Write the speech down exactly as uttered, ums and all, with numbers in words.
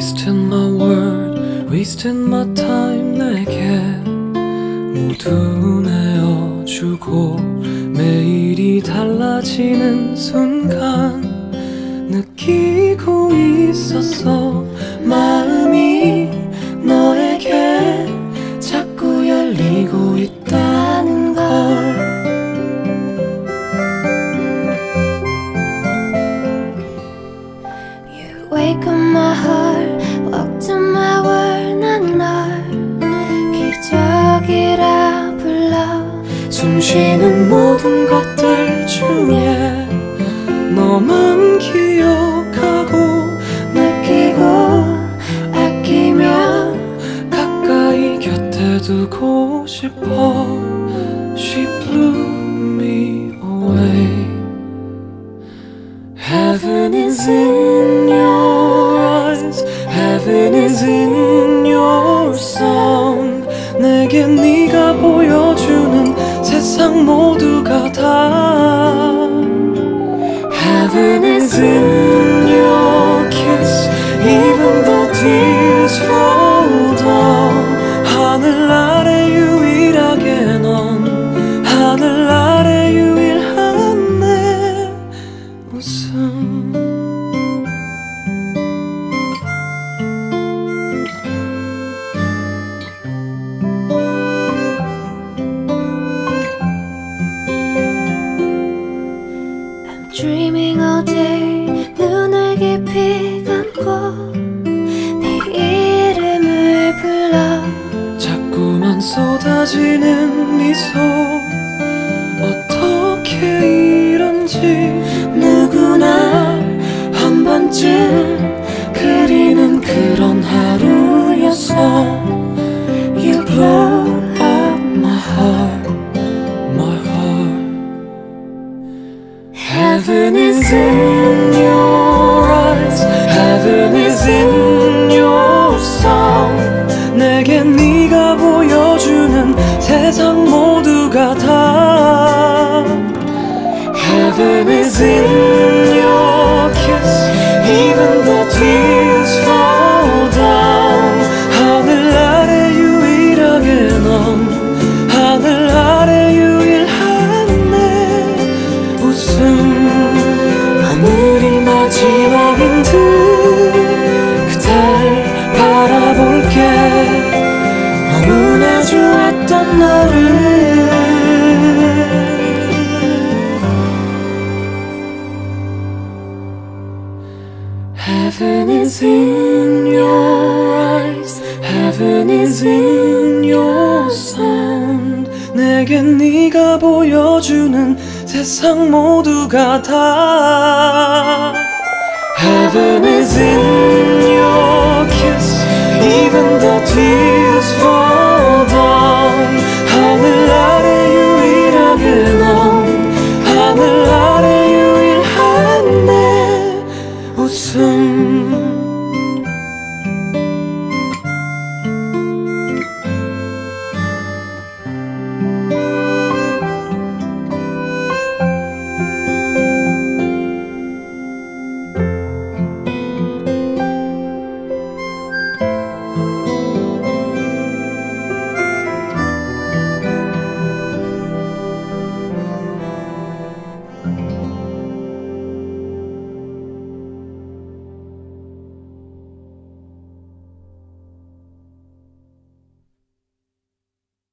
Wasted my word, wasted my time. 내게 모두 내어주고 매일이 달라지는 순간 느끼고 있었어. 마음이 너에게 자꾸 열리고 있다는 걸. You wake up my heart, walk to my world. 난 널 기적이라 불러. 숨쉬는 모든 것들 중에 너만 기억하고 느끼고 아끼며 가까이 곁에 두고 싶어. She blew me away. Heaven is in your eyes, heaven is in your song. 내게 네가 보여주는 세상 모두가 다 Heaven is in your kiss, even though tears fall down. 하늘 아래 유일하게 넌, 하늘 아래 유일한 내 웃음. Dreaming all day, 눈을 깊이 감고 네 이름을 불러. 자꾸만 쏟아지는 미소, 어떻게 이런지. 누구나 한 번쯤 그리는 그런 하루였어. You blow up my heart, my heart. Heaven is in your eyes, heaven is in your song. 내게 네가 보여주는 세상 모두가 다 Heaven is in your kiss, even though tears fall down. 하늘 아래 유일하게 넌, 하늘 아래 유일한 내 웃음. 하늘이 마지막인 듯 그댈 바라볼게. 너무나 좋았던 너를. Heaven is in your eyes, heaven is in your sound. 내겐 네가 보여주는 세상 모두가 다 Heaven is in